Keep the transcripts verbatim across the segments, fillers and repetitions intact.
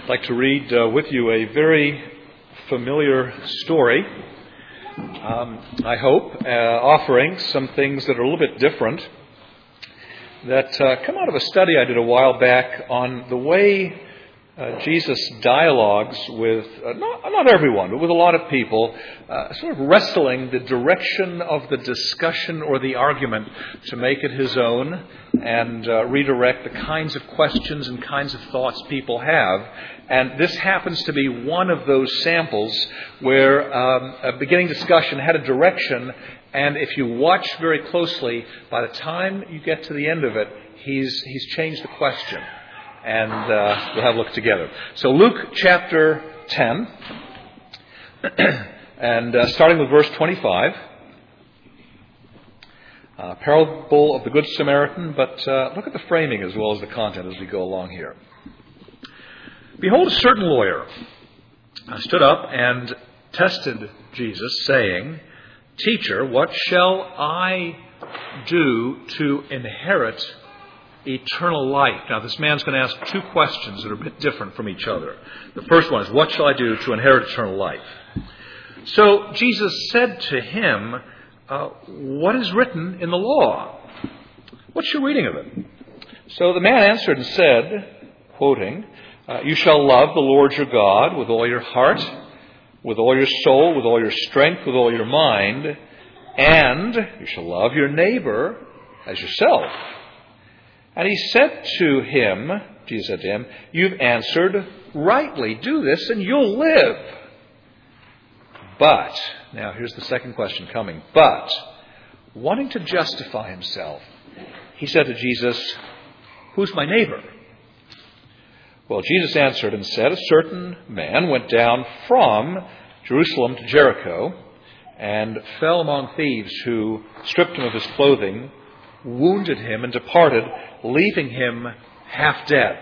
like to read uh, with you a very familiar story, um, I hope, uh, offering some things that are a little bit different that uh, come out of a study I did a while back on the way uh, Jesus dialogues with, uh, not, not everyone, but with a lot of people, uh, sort of wrestling the direction of the discussion or the argument to make it his own and uh, redirect the kinds of questions and kinds of thoughts people have. And this happens to be one of those samples where um, a beginning discussion had a direction, and if you watch very closely, by the time you get to the end of it, he's he's changed the question. And uh, we'll have a look together. So Luke chapter ten, and uh, starting with verse twenty-five. Uh, parable of the Good Samaritan, but uh, look at the framing as well as the content as we go along here. Behold, a certain lawyer stood up and tested Jesus, saying, "Teacher, what shall I do to inherit eternal life?" Now, this man's going to ask two questions that are a bit different from each other. The first one is, what shall I do to inherit eternal life? So Jesus said to him, uh, what is written in the law? What's your reading of it? So the man answered and said, quoting, uh, "You shall love the Lord your God with all your heart, with all your soul, with all your strength, with all your mind, and you shall love your neighbor as yourself." And he said to him, Jesus said to him, "You've answered rightly. Do this and you'll live." But, now here's the second question coming, but, wanting to justify himself, he said to Jesus, "Who's my neighbor?" Well, Jesus answered and said, "A certain man went down from Jerusalem to Jericho and fell among thieves who stripped him of his clothing, wounded him, and departed, leaving him half dead.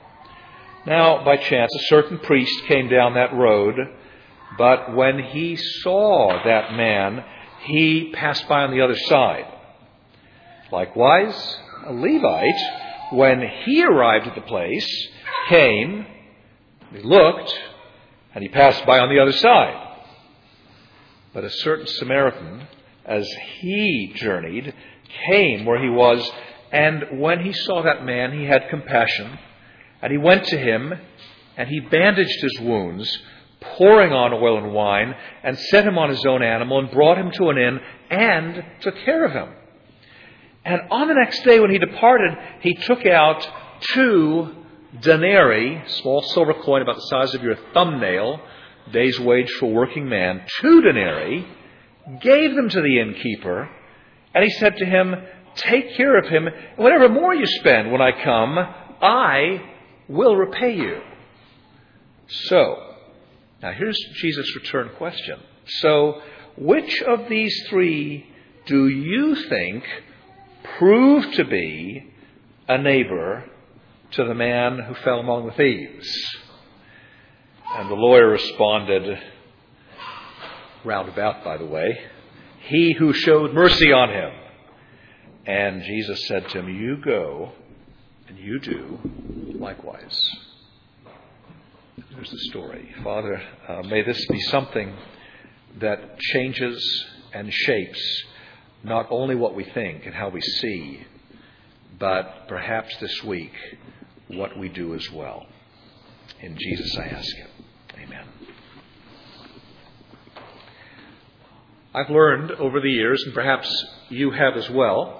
Now, by chance, a certain priest came down that road, but when he saw that man, he passed by on the other side. Likewise, a Levite, when he arrived at the place, came, he looked, and he passed by on the other side. But a certain Samaritan, as he journeyed, came where he was, and when he saw that man, he had compassion, and he went to him, and he bandaged his wounds, pouring on oil and wine, and set him on his own animal, and brought him to an inn, and took care of him. And on the next day when he departed, he took out two denarii, small silver coin about the size of your thumbnail, day's wage for a working man, two denarii, gave them to the innkeeper, and he said to him, "Take care of him, and whatever more you spend when I come, I will repay you." So, now here's Jesus' return question. So, which of these three do you think proved to be a neighbor to the man who fell among the thieves? And the lawyer responded, roundabout, by the way, "He who showed mercy on him." And Jesus said to him, "You go and you do likewise." There's the story. Father, uh, may this be something that changes and shapes not only what we think and how we see, but perhaps this week what we do as well. In Jesus I ask it. Amen. I've learned over the years, and perhaps you have as well,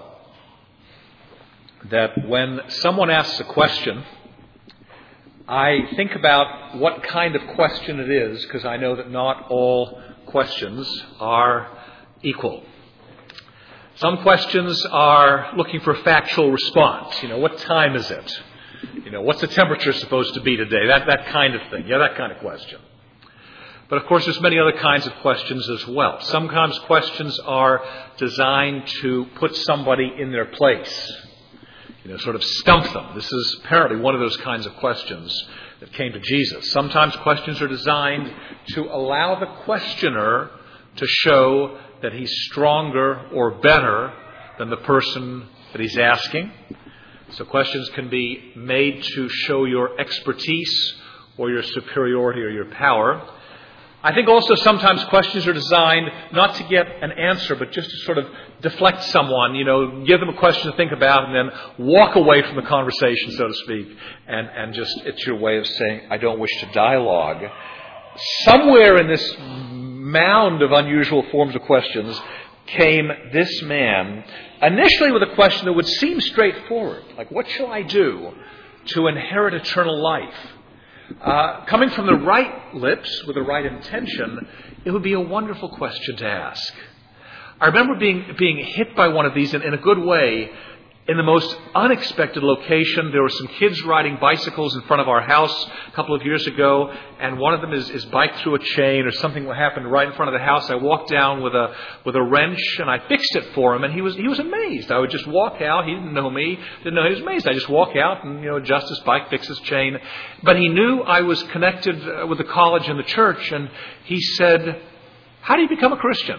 that when someone asks a question, I think about what kind of question it is, because I know that not all questions are equal. Some questions are looking for a factual response. You know, what time is it? You know, what's the temperature supposed to be today? That that kind of thing. Yeah, that kind of question. But of course, there's many other kinds of questions as well. Sometimes questions are designed to put somebody in their place. You know, sort of stump them. This is apparently one of those kinds of questions that came to Jesus. Sometimes questions are designed to allow the questioner to show that he's stronger or better than the person that he's asking. So questions can be made to show your expertise or your superiority or your power. I think also sometimes questions are designed not to get an answer, but just to sort of deflect someone, you know, give them a question to think about and then walk away from the conversation, so to speak. And, and just, it's your way of saying, I don't wish to dialogue. Somewhere in this mound of unusual forms of questions came this man, initially with a question that would seem straightforward. Like, what shall I do to inherit eternal life? Uh, coming from the right lips with the right intention, it would be a wonderful question to ask. I remember being being hit by one of these in, in a good way in the most unexpected location. There were some kids riding bicycles in front of our house a couple of years ago, and one of them is, is biked through a chain or something happened right in front of the house. I walked down with a with a wrench and I fixed it for him, and he was he was amazed. I would just walk out. He didn't know me, didn't know he was amazed. I just walk out and, you know, adjust his bike, fix his chain. But he knew I was connected with the college and the church, and he said, "How do you become a Christian?"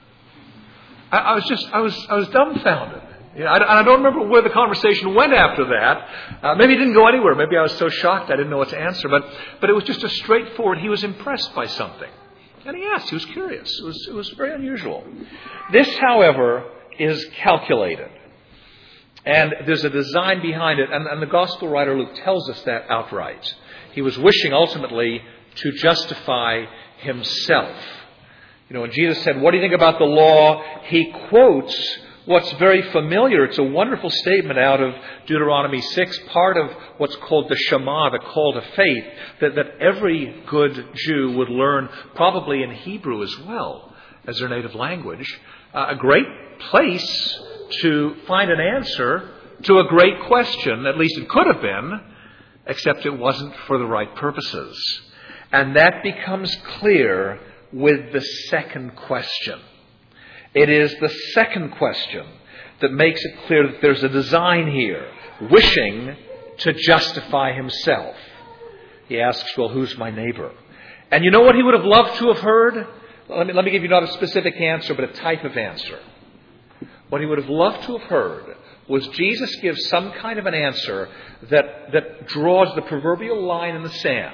I, I was just I was I was dumbfounded. You know, I, I don't remember where the conversation went after that. Uh, maybe it didn't go anywhere. Maybe I was so shocked I didn't know what to answer. But but it was just a straightforward. He was impressed by something, and he asked. He was curious. It was it was very unusual. This, however, is calculated, and there's a design behind it. And, and the gospel writer Luke tells us that outright. He was wishing ultimately to justify himself. You know, when Jesus said, "What do you think about the law?" he quotes what's very familiar. It's a wonderful statement out of Deuteronomy six, part of what's called the Shema, the call to faith, that, that every good Jew would learn, probably in Hebrew as well as their native language. Uh, a great place to find an answer to a great question, at least it could have been, except it wasn't for the right purposes. And that becomes clear with the second question. It is the second question that makes it clear that there's a design here, wishing to justify himself. He asks, well, who's my neighbor? And you know what he would have loved to have heard? Let me, let me give you not a specific answer, but a type of answer. What he would have loved to have heard was Jesus give some kind of an answer that, that draws the proverbial line in the sand.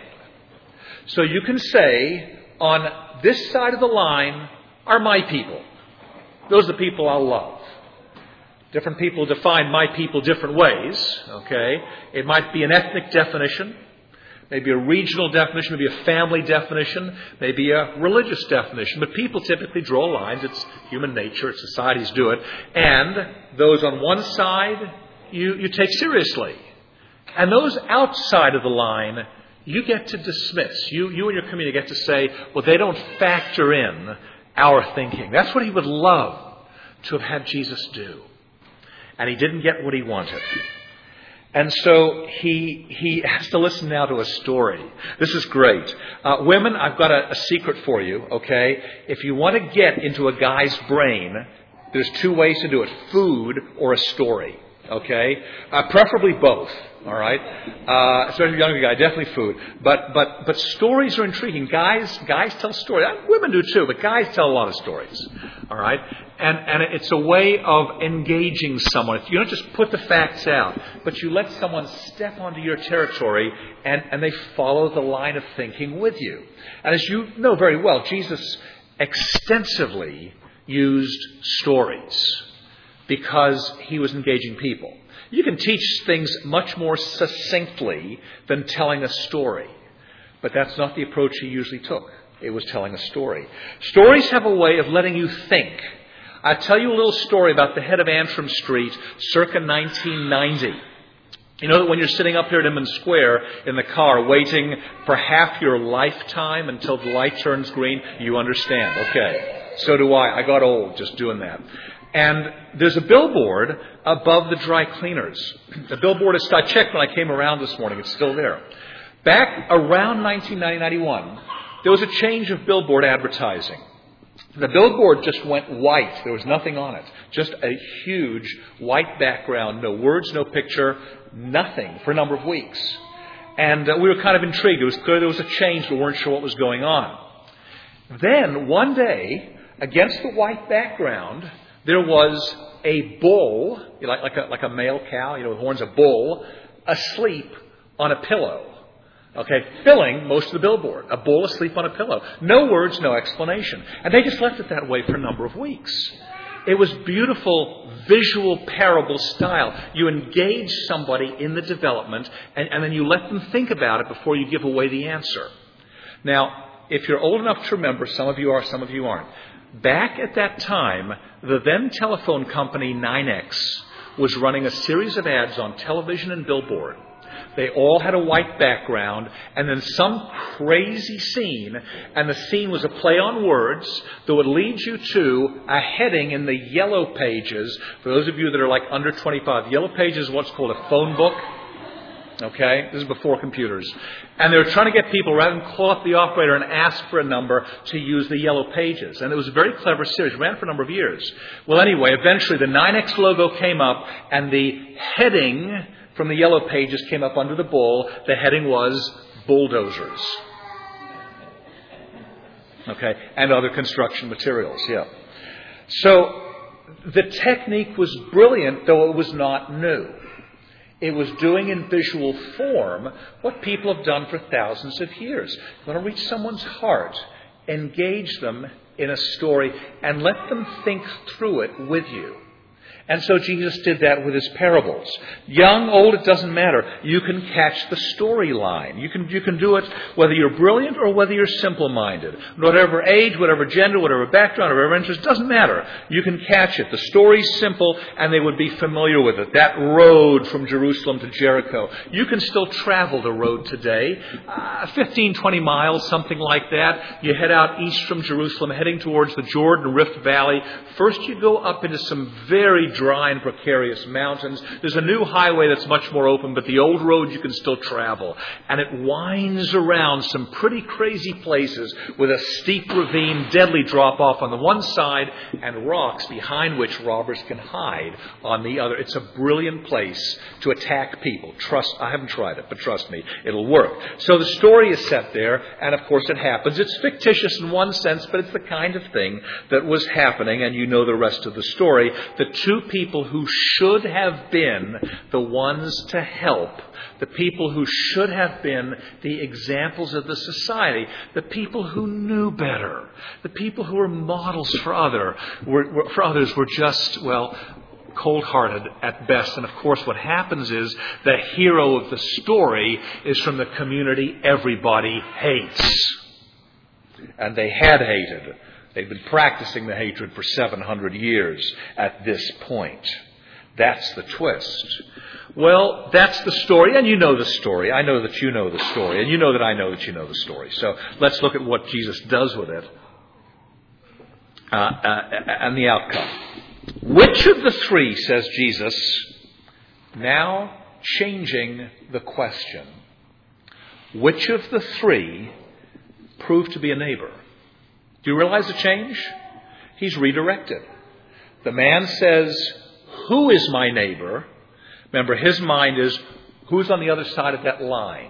So you can say, on this side of the line are my people. Those are the people I'll love. Different people define my people different ways, okay? It might be an ethnic definition, maybe a regional definition, maybe a family definition, maybe a religious definition. But people typically draw lines. It's human nature. It's societies do it. And those on one side, you, you take seriously. And those outside of the line, you get to dismiss. You, you and your community get to say, well, they don't factor in our thinking. That's what he would love to have had Jesus do. And he didn't get what he wanted. And so he he has to listen now to a story. This is great. Uh, women, I've got a, a secret for you, okay? If you want to get into a guy's brain, there's two ways to do it. Food or a story, okay? Uh, preferably both. All right, uh, especially a younger guy, definitely food. But but but stories are intriguing. Guys guys tell stories. Women do too, but guys tell a lot of stories. All right, and and it's a way of engaging someone. You don't just put the facts out, but you let someone step onto your territory, and and they follow the line of thinking with you. And as you know very well, Jesus extensively used stories because he was engaging people. You can teach things much more succinctly than telling a story. But that's not the approach he usually took. It was telling a story. Stories have a way of letting you think. I'll tell you a little story about the head of Antrim Street circa nineteen ninety. You know that when you're sitting up here at Inman Square in the car waiting for half your lifetime until the light turns green, you understand. Okay, so do I. I got old just doing that. And there's a billboard above the dry cleaners. The billboard is, I checked when I came around this morning. It's still there. Back around nineteen ninety, ninety-one, there was a change of billboard advertising. The billboard just went white. There was nothing on it. Just a huge white background. No words, no picture, nothing for a number of weeks. And uh, we were kind of intrigued. It was clear there was a change, but we weren't sure what was going on. Then, one day, against the white background, there was a bull, like, like, a, like a male cow, you know, with horns, a bull, asleep on a pillow. Okay, filling most of the billboard. A bull asleep on a pillow. No words, no explanation. And they just left it that way for a number of weeks. It was beautiful, visual parable style. You engage somebody in the development, and, and then you let them think about it before you give away the answer. Now, if you're old enough to remember, some of you are, some of you aren't. Back at that time, the then telephone company nine X was running a series of ads on television and billboard. They all had a white background, and then some crazy scene, and the scene was a play on words that would lead you to a heading in the Yellow Pages. For those of you that are like under twenty-five, Yellow Pages is what's called a phone book. Okay? This is before computers. And they were trying to get people, rather than call up the operator and ask for a number, to use the Yellow Pages. And it was a very clever series. It ran for a number of years. Well, anyway, eventually the nine X logo came up, and the heading from the Yellow Pages came up under the bull. The heading was bulldozers. Okay? And other construction materials, yeah. So the technique was brilliant, though it was not new. It was doing in visual form what people have done for thousands of years. You want to reach someone's heart, engage them in a story, and let them think through it with you. And so Jesus did that with his parables. Young, old, it doesn't matter. You can catch the storyline. You can, you can do it whether you're brilliant or whether you're simple-minded. Whatever age, whatever gender, whatever background, whatever interest, doesn't matter. You can catch it. The story's simple, and they would be familiar with it. That road from Jerusalem to Jericho. You can still travel the road today. Uh, fifteen, twenty miles, something like that. You head out east from Jerusalem, heading towards the Jordan Rift Valley. First you go up into some very dry and precarious mountains. There's a new highway that's much more open, but the old road you can still travel. And it winds around some pretty crazy places with a steep ravine, deadly drop-off on the one side, and rocks behind which robbers can hide on the other. It's a brilliant place to attack people. Trust, I haven't tried it, but trust me, it'll work. So the story is set there, and of course it happens. It's fictitious in one sense, but it's the kind of thing that was happening, and you know the rest of the story. The two people who should have been the ones to help, the people who should have been the examples of the society, the people who knew better, the people who were models for other, were, were, for others were just, well, cold-hearted at best. And of course what happens is the hero of the story is from the community everybody hates. And they had hated. They've been practicing the hatred for seven hundred years at this point. That's the twist. Well, that's the story, and you know the story. I know that you know the story, and you know that I know that you know the story. So let's look at what Jesus does with it uh, uh, and the outcome. Which of the three, says Jesus, now changing the question, which of the three proved to be a neighbor? Do you realize the change? He's redirected. The man says, who is my neighbor? Remember, his mind is, who's on the other side of that line?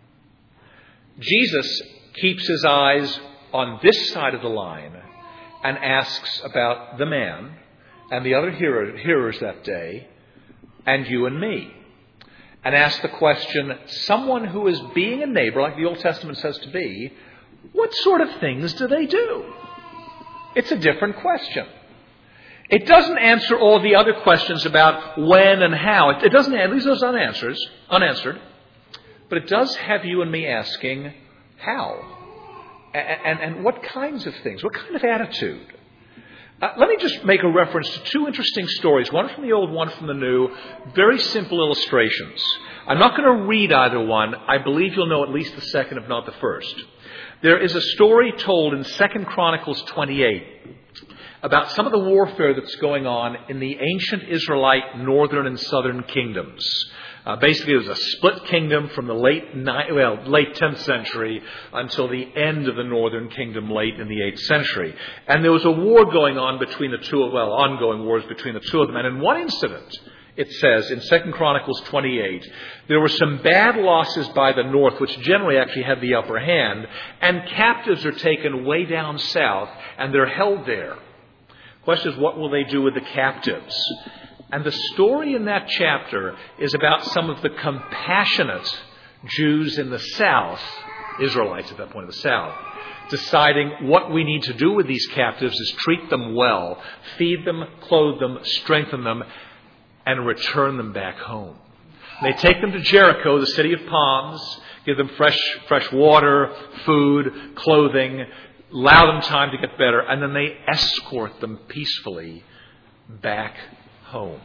Jesus keeps his eyes on this side of the line and asks about the man and the other hearer, hearers that day, and you and me. And asks the question, someone who is being a neighbor, like the Old Testament says to be, what sort of things do they do? It's a different question. It doesn't answer all the other questions about when and how. It doesn't, at least those unanswered, unanswered. But it does have you and me asking how. And, and, and what kinds of things? What kind of attitude? Uh, let me just make a reference to two interesting stories, one from the old, one from the new. Very simple illustrations. I'm not going to read either one. I believe you'll know at least the second, if not the first. There is a story told in Second Chronicles twenty-eight about some of the warfare that's going on in the ancient Israelite northern and southern kingdoms. Uh, basically, it was a split kingdom from the late ni- well late tenth century until the end of the northern kingdom late in the eighth century. And there was a war going on between the two, well, ongoing wars between the two of them. And in one incident, it says in Second Chronicles twenty-eight, there were some bad losses by the north, which generally actually had the upper hand, and captives are taken way down south, and they're held there. The question is, what will they do with the captives? And the story in that chapter is about some of the compassionate Jews in the south, Israelites at that point in the south, deciding what we need to do with these captives is treat them well, feed them, clothe them, strengthen them, and return them back home. And they take them to Jericho, the city of palms, give them fresh, fresh water, food, clothing, allow them time to get better, and then they escort them peacefully back home.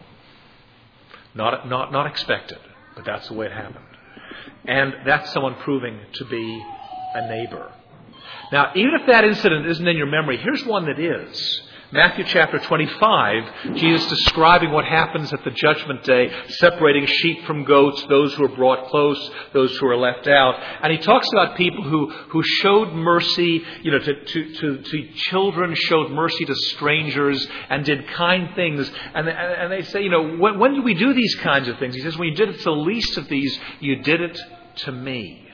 Not, not, not expected, but that's the way it happened. And that's someone proving to be a neighbor. Now, even if that incident isn't in your memory, here's one that is. Matthew chapter twenty-five, Jesus describing what happens at the judgment day, separating sheep from goats, those who are brought close, those who are left out. And he talks about people who, who showed mercy, you know, to, to, to, to children, showed mercy to strangers, and did kind things. And, and they say, you know, when, when do we do these kinds of things? He says, when you did it to the least of these, you did it to me.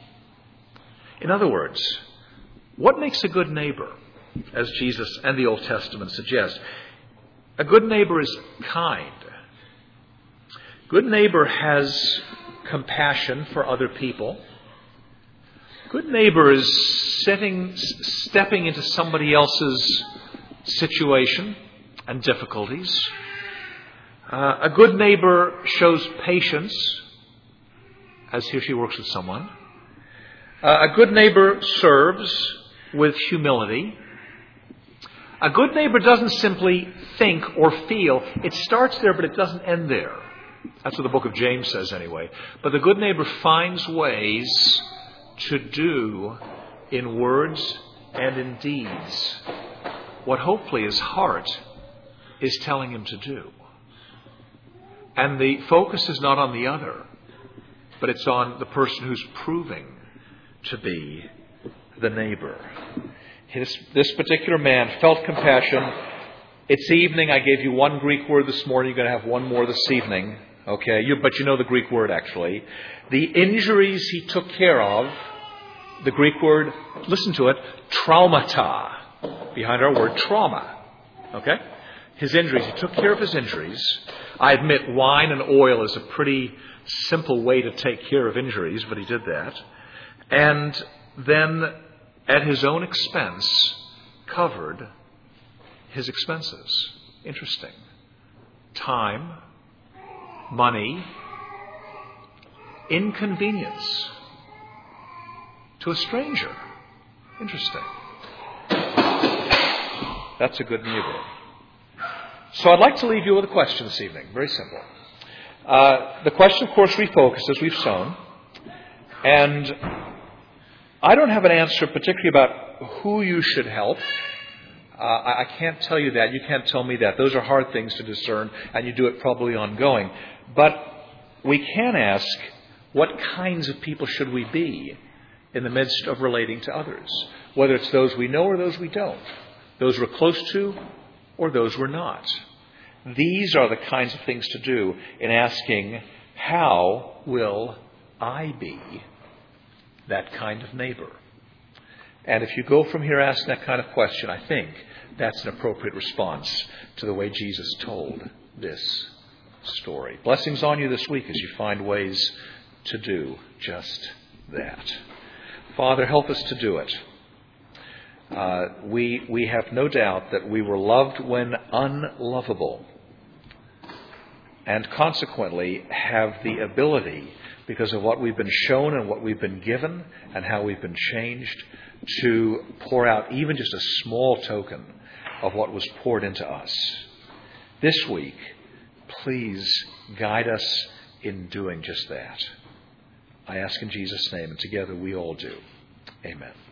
In other words, what makes a good neighbor? As Jesus and the Old Testament suggest, a good neighbor is kind. Good neighbor has compassion for other people. Good neighbor is setting, stepping into somebody else's situation and difficulties. Uh, a good neighbor shows patience as he or she works with someone. Uh, a good neighbor serves with humility. A good neighbor doesn't simply think or feel. It starts there, but it doesn't end there. That's what the book of James says anyway. But the good neighbor finds ways to do in words and in deeds what hopefully his heart is telling him to do. And the focus is not on the other, but it's on the person who's proving to be the neighbor. His, this particular man felt compassion. It's evening. I gave you one Greek word this morning. You're going to have one more this evening. Okay, you, but you know the Greek word actually. The injuries he took care of, the Greek word, listen to it, traumata, behind our word trauma. Okay? His injuries, he took care of his injuries. I admit wine and oil is a pretty simple way to take care of injuries, but he did that. And then at his own expense, covered his expenses. Interesting. Time, money, inconvenience to a stranger. Interesting. That's a good neighbor. So I'd like to leave you with a question this evening. Very simple. Uh, the question, of course, refocuses. We've sown. And I don't have an answer particularly about who you should help. Uh, I, I can't tell you that. You can't tell me that. Those are hard things to discern, and you do it probably ongoing. But we can ask, what kinds of people should we be in the midst of relating to others? Whether it's those we know or those we don't. Those we're close to or those we're not. These are the kinds of things to do in asking, how will I be that kind of neighbor? And if you go from here asking that kind of question, I think that's an appropriate response to the way Jesus told this story. Blessings on you this week as you find ways to do just that. Father, help us to do it. Uh, we, we have no doubt that we were loved when unlovable, and consequently have the ability, because of what we've been shown and what we've been given and how we've been changed, to pour out even just a small token of what was poured into us. This week, please guide us in doing just that. I ask in Jesus' name, and together we all do. Amen.